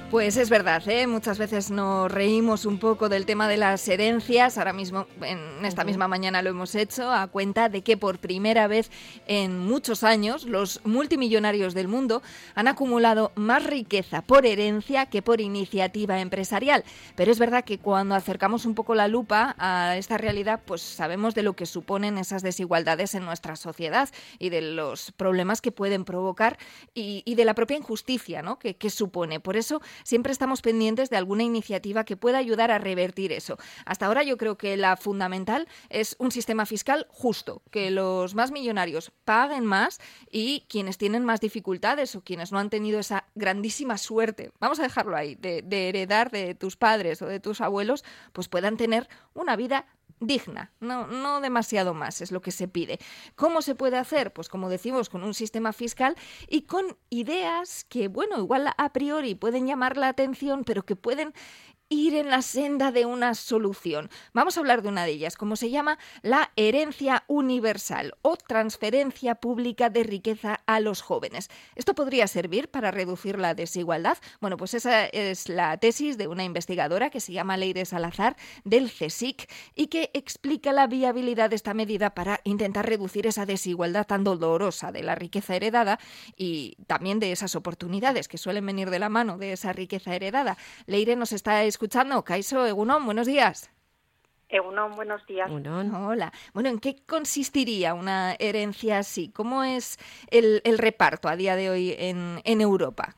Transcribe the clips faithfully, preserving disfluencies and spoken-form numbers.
Pues es verdad, ¿eh? Muchas veces nos reímos un poco del tema de las herencias. Ahora mismo, en esta misma mañana lo hemos hecho, a cuenta de que por primera vez en muchos años los multimillonarios del mundo han acumulado más riqueza por herencia que por iniciativa empresarial. Pero es verdad que cuando acercamos un poco la lupa a esta realidad, pues sabemos de lo que suponen esas desigualdades en nuestra sociedad y de los problemas que pueden provocar y, y de la propia injusticia, ¿no?, que, que supone. Por eso siempre estamos pendientes de alguna iniciativa que pueda ayudar a revertir eso. Hasta ahora yo creo que la fundamental es un sistema fiscal justo, que los más millonarios paguen más y quienes tienen más dificultades o quienes no han tenido esa grandísima suerte, vamos a dejarlo ahí, de, de heredar de tus padres o de tus abuelos, pues puedan tener una vida digna, no, no demasiado más es lo que se pide. ¿Cómo se puede hacer? Pues como decimos, con un sistema fiscal y con ideas que, bueno, igual a priori pueden llamar la atención, pero que pueden ir en la senda de una solución. Vamos a hablar de una de ellas, como se llama la herencia universal o transferencia pública de riqueza a los jóvenes. ¿Esto podría servir para reducir la desigualdad? Bueno, pues esa es la tesis de una investigadora que se llama Leire Salazar del CSIC y que explica la viabilidad de esta medida para intentar reducir esa desigualdad tan dolorosa de la riqueza heredada y también de esas oportunidades que suelen venir de la mano de esa riqueza heredada. Leire nos está escuchando. Kaixo, Egunon, buenos días. Egunon, buenos días. Egunon. Hola. Bueno, ¿en qué consistiría una herencia así? ¿Cómo es el, el reparto a día de hoy en, en Europa?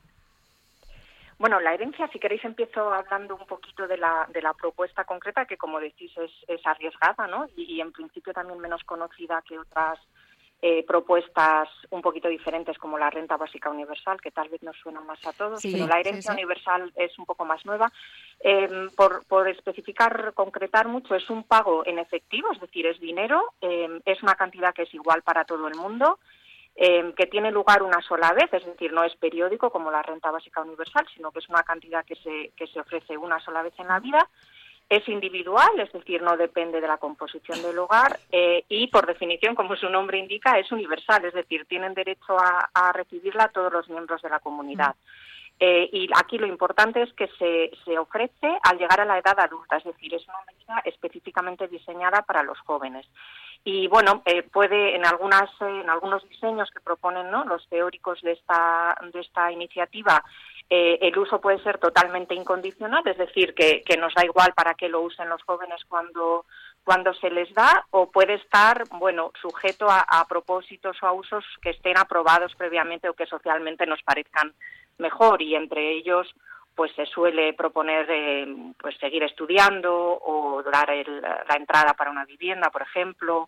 Bueno, la herencia, si queréis, empiezo hablando un poquito de la, de la propuesta concreta, que como decís es, es arriesgada, ¿no? Y, y en principio también menos conocida que otras Eh, propuestas un poquito diferentes como la renta básica universal, que tal vez nos suena más a todos, sí, pero la herencia sí, sí. universal es un poco más nueva. Eh, por, por especificar, concretar mucho, es un pago en efectivo, es decir, es dinero, eh, es una cantidad que es igual para todo el mundo, eh, que tiene lugar una sola vez, es decir, no es periódico como la renta básica universal, sino que es una cantidad que se, que se ofrece una sola vez en la vida. Es individual, es decir, no depende de la composición del hogar eh, y, por definición, como su nombre indica, es universal, es decir, tienen derecho a, a recibirla todos los miembros de la comunidad. Eh, y aquí lo importante es que se, se ofrece al llegar a la edad adulta, es decir, es una medida específicamente diseñada para los jóvenes. Y bueno, eh, puede en algunas eh, en algunos diseños que proponen, ¿no?, los teóricos de esta de esta iniciativa, eh, el uso puede ser totalmente incondicional, es decir, que, que nos da igual para qué lo usen los jóvenes cuando cuando se les da, o puede estar, bueno, sujeto a, a propósitos o a usos que estén aprobados previamente o que socialmente nos parezcan mejor, y entre ellos pues se suele proponer eh, pues seguir estudiando o dar el, la entrada para una vivienda, por ejemplo,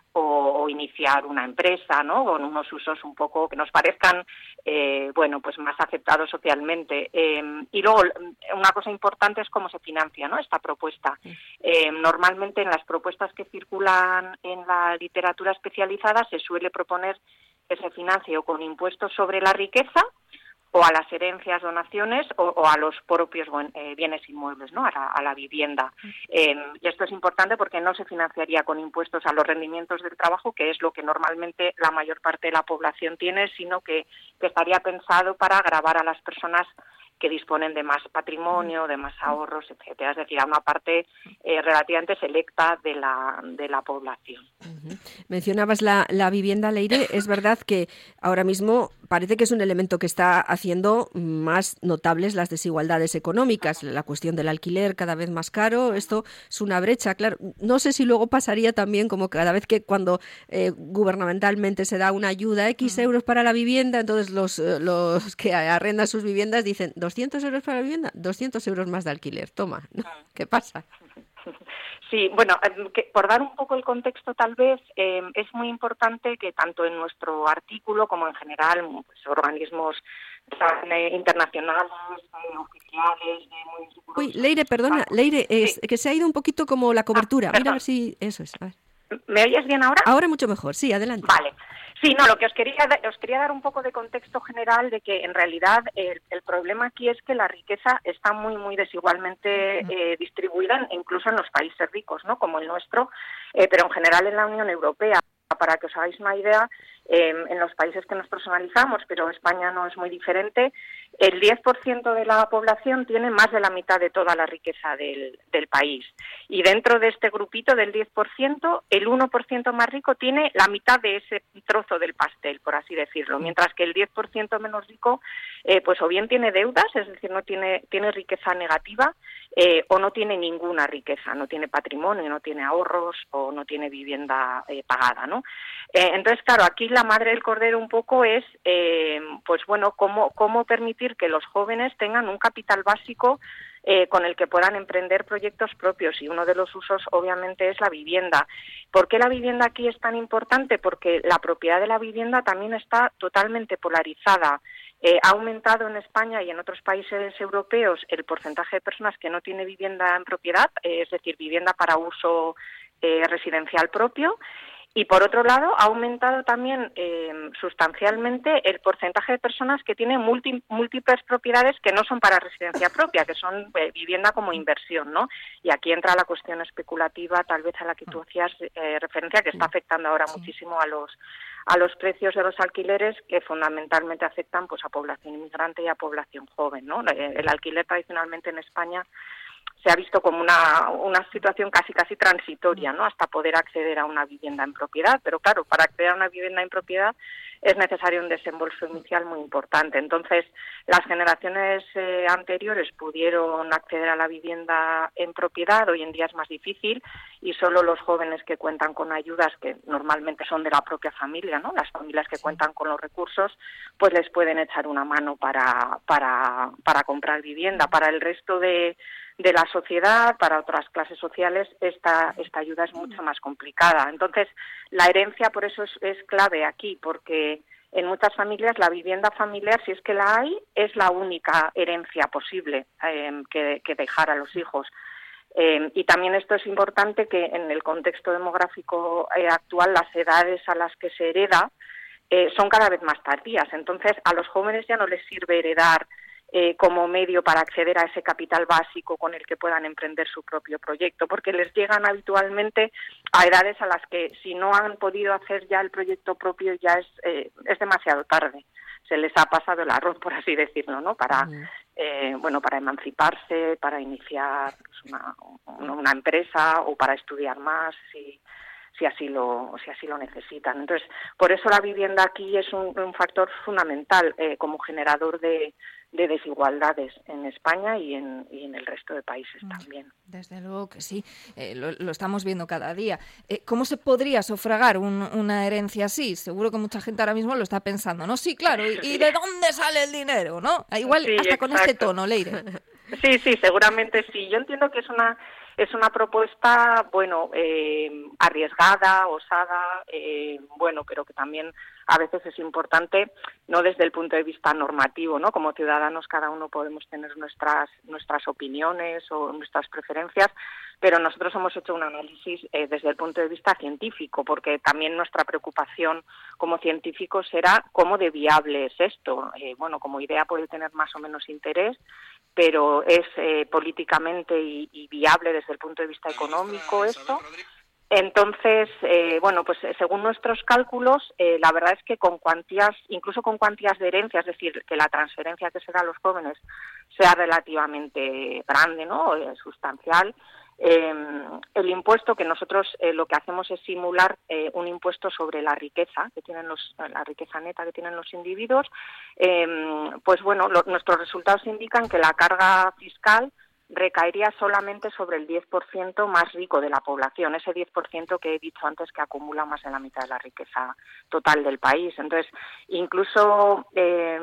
o, o iniciar una empresa, ¿no?, con unos usos un poco que nos parezcan eh, bueno, pues más aceptados socialmente. Eh, y luego una cosa importante es cómo se financia, ¿no?, esta propuesta. Eh, normalmente en las propuestas que circulan en la literatura especializada se suele proponer que se financie o con impuestos sobre la riqueza, o a las herencias, donaciones, o, o a los propios buen, eh, bienes inmuebles, ¿no?, a la, a la vivienda. Eh, y esto es importante porque no se financiaría con impuestos a los rendimientos del trabajo, que es lo que normalmente la mayor parte de la población tiene, sino que, que estaría pensado para gravar a las personas que disponen de más patrimonio, de más ahorros, etcétera. Es decir, a una parte eh, relativamente selecta de la, de la población. Uh-huh. Mencionabas la, la vivienda, Leire. Es verdad que ahora mismo parece que es un elemento que está haciendo más notables las desigualdades económicas. La cuestión del alquiler cada vez más caro, esto es una brecha, claro. No sé si luego pasaría también como cada vez que cuando eh, gubernamentalmente se da una ayuda, X euros para la vivienda, entonces los, los que arrendan sus viviendas dicen doscientos euros para la vivienda, doscientos euros más de alquiler, toma, ¿no? ¿Qué pasa? Sí, bueno, que por dar un poco el contexto tal vez, eh, es muy importante que tanto en nuestro artículo como en general, pues, organismos eh, internacionales, eh, oficiales, de municipios... Uy, Leire, perdona, Leire, es, sí. que se ha ido un poquito como la cobertura. Ah, Mira a ver si... Eso es, a ver. ¿Me oyes bien ahora? Ahora mucho mejor, sí, adelante. Vale. Sí, no, lo que os quería os quería dar un poco de contexto general de que en realidad el, el problema aquí es que la riqueza está muy muy desigualmente eh, distribuida, incluso en los países ricos, ¿no?, como el nuestro, eh, pero en general en la Unión Europea. Para que os hagáis una idea, eh, en los países que nosotros analizamos, pero España no es muy diferente, el diez por ciento de la población tiene más de la mitad de toda la riqueza del, del país. Y dentro de este grupito del diez por ciento, el uno por ciento más rico tiene la mitad de ese trozo del pastel, por así decirlo, mientras que el diez por ciento menos rico, eh, pues o bien tiene deudas, es decir, no tiene, tiene riqueza negativa, eh, o no tiene ninguna riqueza, no tiene patrimonio, no tiene ahorros o no tiene vivienda eh, pagada, ¿no? Eh, entonces, claro, aquí la madre del cordero un poco es, eh, pues bueno, cómo, cómo permitir que los jóvenes tengan un capital básico eh, con el que puedan emprender proyectos propios, y uno de los usos obviamente es la vivienda. ¿Por qué la vivienda aquí es tan importante? Porque la propiedad de la vivienda también está totalmente polarizada. Eh, ha aumentado en España y en otros países europeos el porcentaje de personas que no tiene vivienda en propiedad, eh, es decir, vivienda para uso eh, residencial propio. Y por otro lado, ha aumentado también eh, sustancialmente el porcentaje de personas que tienen múlti- múltiples propiedades que no son para residencia propia, que son eh, vivienda como inversión, ¿no? Y aquí entra la cuestión especulativa, tal vez a la que tú hacías eh, referencia, que está afectando ahora sí. muchísimo a los a los precios de los alquileres, que fundamentalmente afectan pues a población inmigrante y a población joven, ¿no? El alquiler tradicionalmente en España se ha visto como una, una situación casi casi transitoria, ¿no? Hasta poder acceder a una vivienda en propiedad. Pero claro, para acceder a una vivienda en propiedad es necesario un desembolso inicial muy importante. Entonces, las generaciones eh, anteriores pudieron acceder a la vivienda en propiedad, hoy en día es más difícil, y solo los jóvenes que cuentan con ayudas, que normalmente son de la propia familia, ¿no? Las familias que cuentan con los recursos, pues les pueden echar una mano para, para, para comprar vivienda. Para el resto de de la sociedad, para otras clases sociales, esta, esta ayuda es mucho más complicada. Entonces, la herencia por eso es, es clave aquí, porque en muchas familias la vivienda familiar, si es que la hay, es la única herencia posible eh, que, que dejar a los hijos. Eh, y también esto es importante, que en el contexto demográfico eh, actual, las edades a las que se hereda eh, son cada vez más tardías. Entonces, a los jóvenes ya no les sirve heredar Eh, como medio para acceder a ese capital básico con el que puedan emprender su propio proyecto, porque les llegan habitualmente a edades a las que, si no han podido hacer ya el proyecto propio, ya es eh, es demasiado tarde. Se les ha pasado el arroz, por así decirlo, ¿no? Para uh-huh. eh, bueno, para emanciparse, para iniciar pues, una, una empresa o para estudiar más, si si así lo si así lo necesitan. Entonces, por eso la vivienda aquí es un, un factor fundamental eh, como generador de de desigualdades en España y en, y en el resto de países también. Desde luego que sí, eh, lo, lo estamos viendo cada día. Eh, ¿Cómo se podría sufragar un, una herencia así? Seguro que mucha gente ahora mismo lo está pensando, ¿no? Sí, claro, ¿y, y de dónde sale el dinero, no? Igual sí, hasta exacto. Con este tono, Leire. Sí, sí, seguramente sí. Yo entiendo que es una es una propuesta, bueno, eh, arriesgada, osada, eh, bueno, pero que también a veces es importante, no desde el punto de vista normativo, ¿no? Como ciudadanos cada uno podemos tener nuestras nuestras opiniones o nuestras preferencias, pero nosotros hemos hecho un análisis eh, desde el punto de vista científico, porque también nuestra preocupación como científicos era cómo de viable es esto. Eh, bueno, como idea puede tener más o menos interés, pero es eh, políticamente y, y viable desde el punto de vista económico esto. Entonces, eh, bueno, pues según nuestros cálculos, eh, la verdad es que con cuantías, incluso con cuantías de herencia, es decir, que la transferencia que se da a los jóvenes sea relativamente grande, ¿no?, eh, sustancial, eh, el impuesto que nosotros eh, lo que hacemos es simular eh, un impuesto sobre la riqueza que tienen los, la riqueza neta que tienen los individuos, eh, pues bueno, lo, nuestros resultados indican que la carga fiscal recaería solamente sobre el diez por ciento más rico de la población, ese diez por ciento que he dicho antes que acumula más de la mitad de la riqueza total del país. Entonces, incluso eh,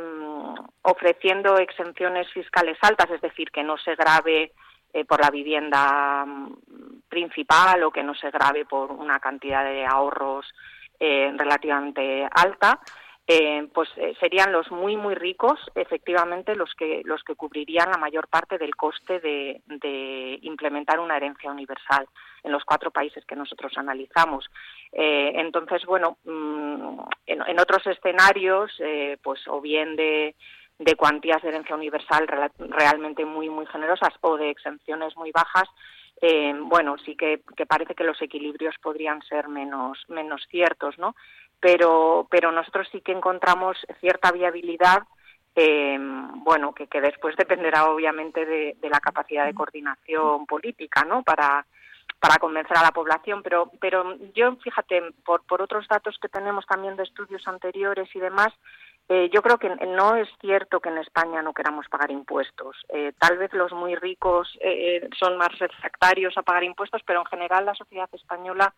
ofreciendo exenciones fiscales altas, es decir, que no se grave eh, por la vivienda principal o que no se grave por una cantidad de ahorros eh, relativamente alta, Eh, pues eh, serían los muy muy ricos efectivamente los que los que cubrirían la mayor parte del coste de, de implementar una herencia universal en los cuatro países que nosotros analizamos. Eh, entonces, bueno, mmm, en, en otros escenarios, eh, pues o bien de de cuantías de herencia universal real, realmente muy muy generosas o de exenciones muy bajas, eh, bueno, sí que, que parece que los equilibrios podrían ser menos menos ciertos, ¿no? pero, pero nosotros sí que encontramos cierta viabilidad, eh, bueno, que, que después dependerá obviamente de, de la capacidad de coordinación política, ¿no?, para para convencer a la población, pero pero yo, fíjate, por, por otros datos que tenemos también de estudios anteriores y demás, eh, yo creo que no es cierto que en España no queramos pagar impuestos. Eh, tal vez los muy ricos eh, son más refractarios a pagar impuestos, pero en general la sociedad española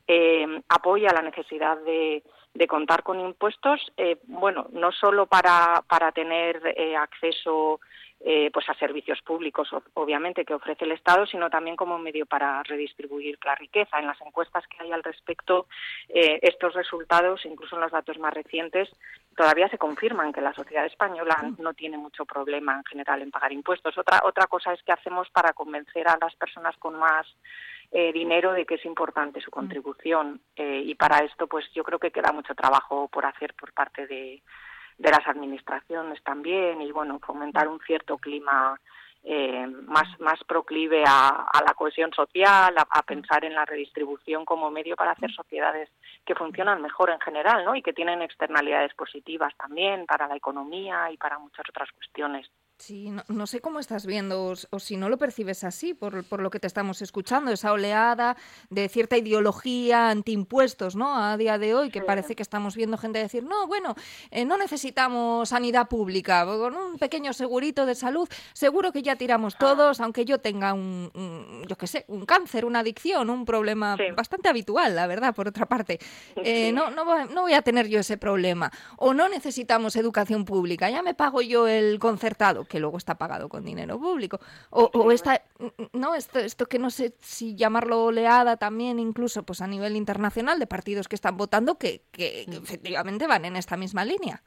eh, apoya la necesidad de, de contar con impuestos, eh, bueno, no solo para, para tener eh, acceso Eh, pues a servicios públicos, obviamente, que ofrece el Estado, sino también como medio para redistribuir la riqueza. En las encuestas que hay al respecto, eh, estos resultados, incluso en los datos más recientes, todavía se confirman que la sociedad española no tiene mucho problema en general en pagar impuestos. Otra otra cosa es que hacemos para convencer a las personas con más eh, dinero de que es importante su contribución, eh, y para esto pues yo creo que queda mucho trabajo por hacer por parte de de las administraciones también, y bueno, fomentar un cierto clima eh, más más proclive a, a la cohesión social, a, a pensar en la redistribución como medio para hacer sociedades que funcionan mejor en general, ¿no?, y que tienen externalidades positivas también para la economía y para muchas otras cuestiones. Sí, no, no sé cómo estás viendo, o, o si no lo percibes así, por, por lo que te estamos escuchando, esa oleada de cierta ideología antiimpuestos, ¿no?, a día de hoy, que sí. Parece que estamos viendo gente decir, no, bueno, eh, no necesitamos sanidad pública, con un pequeño segurito de salud, seguro que ya tiramos todos, aunque yo tenga un, un yo qué sé, un cáncer, una adicción, un problema sí. bastante habitual, la verdad, por otra parte. Eh, sí. no, no, voy, no voy a tener yo ese problema. O no necesitamos educación pública, ya me pago yo el concertado, que luego está pagado con dinero público, o, o esta, no, esto, esto que no sé si llamarlo oleada también, incluso pues a nivel internacional, de partidos que están votando que, que, que efectivamente van en esta misma línea.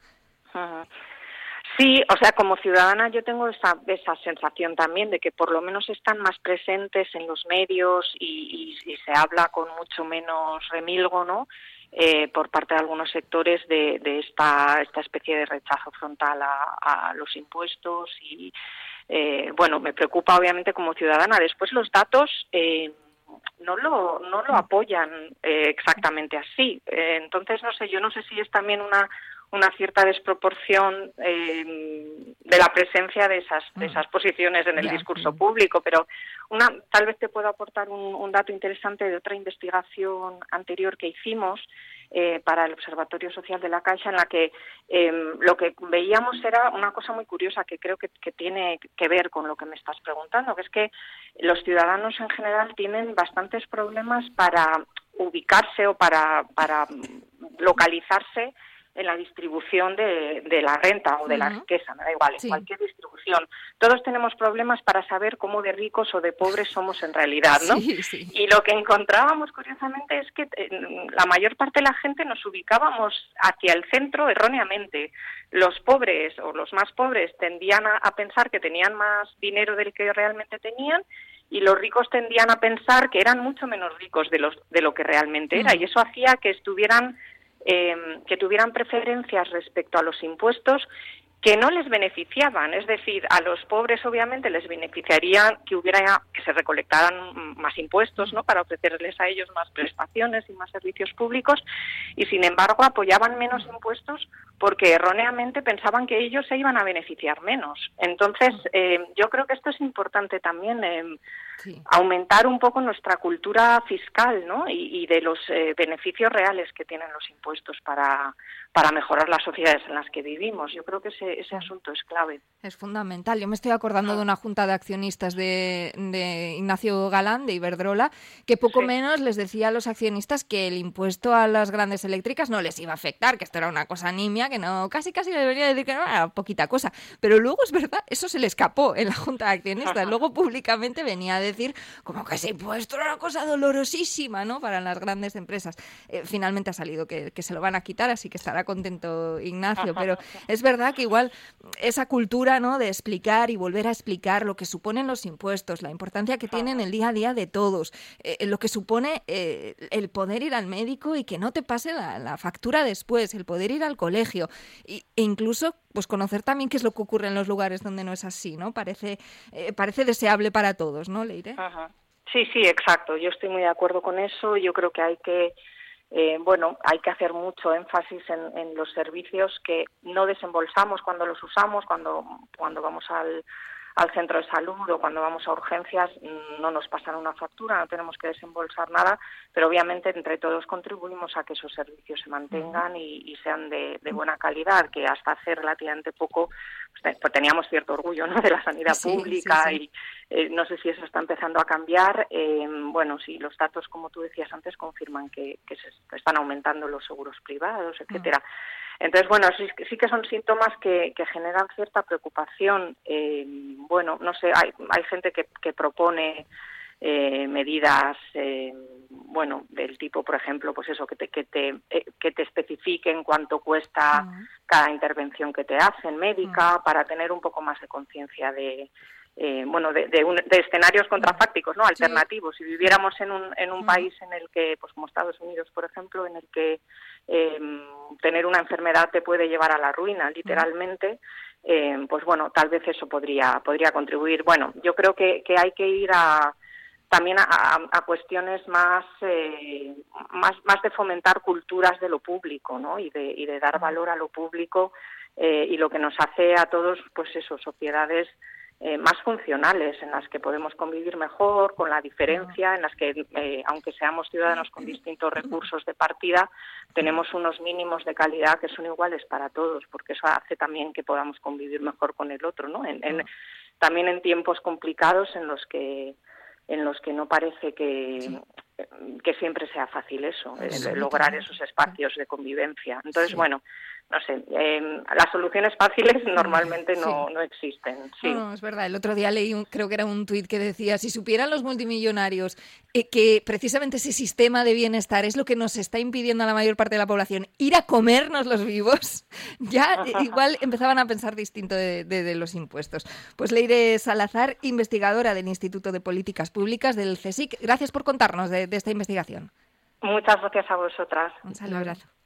Sí, o sea, como ciudadana yo tengo esa, esa sensación también de que por lo menos están más presentes en los medios y, y, y se habla con mucho menos remilgo, ¿no?, Eh, por parte de algunos sectores de, de esta, esta especie de rechazo frontal a, a los impuestos y, eh, bueno, me preocupa obviamente como ciudadana. Después los datos eh, no lo no lo apoyan eh, exactamente así. Eh, entonces, no sé, yo no sé si es también una una cierta desproporción eh, de la presencia de esas de esas posiciones en el yeah. discurso público, pero una tal vez te puedo aportar un, un dato interesante de otra investigación anterior que hicimos eh, para el Observatorio Social de la Caixa, en la que eh, lo que veíamos era una cosa muy curiosa que creo que, que tiene que ver con lo que me estás preguntando, que es que los ciudadanos en general tienen bastantes problemas para ubicarse o para, para localizarse en la distribución de, de la renta o de uh-huh. la riqueza, me da igual, en sí. cualquier distribución. Todos tenemos problemas para saber cómo de ricos o de pobres somos en realidad, ¿no? Sí, sí. Y lo que encontrábamos, curiosamente, es que eh, la mayor parte de la gente nos ubicábamos hacia el centro erróneamente. Los pobres o los más pobres tendían a, a pensar que tenían más dinero del que realmente tenían, y los ricos tendían a pensar que eran mucho menos ricos de, los, de lo que realmente era, uh-huh. y eso hacía que estuvieran Eh, que tuvieran preferencias respecto a los impuestos que no les beneficiaban, es decir, a los pobres obviamente les beneficiaría que hubiera que se recolectaran más impuestos, ¿no?, para ofrecerles a ellos más prestaciones y más servicios públicos, y sin embargo apoyaban menos impuestos porque erróneamente pensaban que ellos se iban a beneficiar menos. Entonces, eh, yo creo que esto es importante también, eh, sí. aumentar un poco nuestra cultura fiscal, ¿no?, y, y de los eh, beneficios reales que tienen los impuestos para para mejorar las sociedades en las que vivimos. Yo creo que ese, ese asunto es clave. Es fundamental. Yo me estoy acordando de una junta de accionistas de, de Ignacio Galán, de Iberdrola, que poco sí. menos les decía a los accionistas que el impuesto a las grandes eléctricas no les iba a afectar, que esto era una cosa nimia, que no, casi casi debería decir que no era poquita cosa. Pero luego es verdad, eso se le escapó en la junta de accionistas. Luego públicamente venía a decir como que ese impuesto era una cosa dolorosísima, ¿no?, para las grandes empresas. Eh, finalmente ha salido que, que se lo van a quitar, así que estará contento Ignacio, pero es verdad que igual esa cultura, ¿no?, de explicar y volver a explicar lo que suponen los impuestos, la importancia que tienen el día a día de todos, eh, lo que supone eh, el poder ir al médico y que no te pase la, la factura después, el poder ir al colegio y, e incluso pues conocer también qué es lo que ocurre en los lugares donde no es así, ¿no? Parece eh, parece deseable para todos, ¿no, Leire? Ajá. Sí, sí, exacto. Yo estoy muy de acuerdo con eso. Yo creo que hay que Eh, bueno, hay que hacer mucho énfasis en, en los servicios que no desembolsamos cuando los usamos, cuando, cuando vamos al, al centro de salud o cuando vamos a urgencias, no nos pasan una factura, no tenemos que desembolsar nada, pero obviamente entre todos contribuimos a que esos servicios se mantengan y, y sean de, de buena calidad, que hasta hace relativamente poco pues, pues teníamos cierto orgullo, ¿no?, de la sanidad sí, pública sí, sí. y eh, no sé si eso está empezando a cambiar. Eh, bueno, sí, los datos, como tú decías antes, confirman que, que se están aumentando los seguros privados, etcétera. Uh-huh. Entonces, bueno, sí, sí que son síntomas que, que generan cierta preocupación. Eh, bueno, no sé, hay, hay gente que, que propone eh, medidas, eh, bueno, del tipo, por ejemplo, pues eso, que te, que te, eh, que te especifiquen cuánto cuesta uh-huh. cada intervención que te hacen médica, uh-huh. para tener un poco más de conciencia de... Eh, bueno, de, de, un, de escenarios contrafácticos, ¿no?, alternativos. Sí. Si viviéramos en un, en un uh-huh. país en el que, pues como Estados Unidos, por ejemplo, en el que eh, tener una enfermedad te puede llevar a la ruina, literalmente, eh, pues bueno, tal vez eso podría podría contribuir. Bueno, yo creo que, que hay que ir a también a, a, a cuestiones más, eh, más más de fomentar culturas de lo público, ¿no?, y de, y de dar valor a lo público eh, y lo que nos hace a todos, pues eso, sociedades Eh, más funcionales, en las que podemos convivir mejor, con la diferencia, en las que, eh, aunque seamos ciudadanos con distintos recursos de partida, tenemos unos mínimos de calidad que son iguales para todos, porque eso hace también que podamos convivir mejor con el otro, ¿no? En, en, también en tiempos complicados en los que en los que no parece que, sí. que siempre sea fácil eso, sí, eh, lograr esos espacios de convivencia. Entonces, sí. bueno, no sé, eh, las soluciones fáciles normalmente no, sí. no existen. Sí. No, no, es verdad. El otro día leí, un, creo que era un tuit que decía, si supieran los multimillonarios eh, que precisamente ese sistema de bienestar es lo que nos está impidiendo a la mayor parte de la población ir a comernos los vivos, ya igual empezaban a pensar distinto de, de, de los impuestos. Pues Leire Salazar, investigadora del Instituto de Políticas Públicas del CSIC, gracias por contarnos de, de esta investigación. Muchas gracias a vosotras. Un saludo. Un abrazo.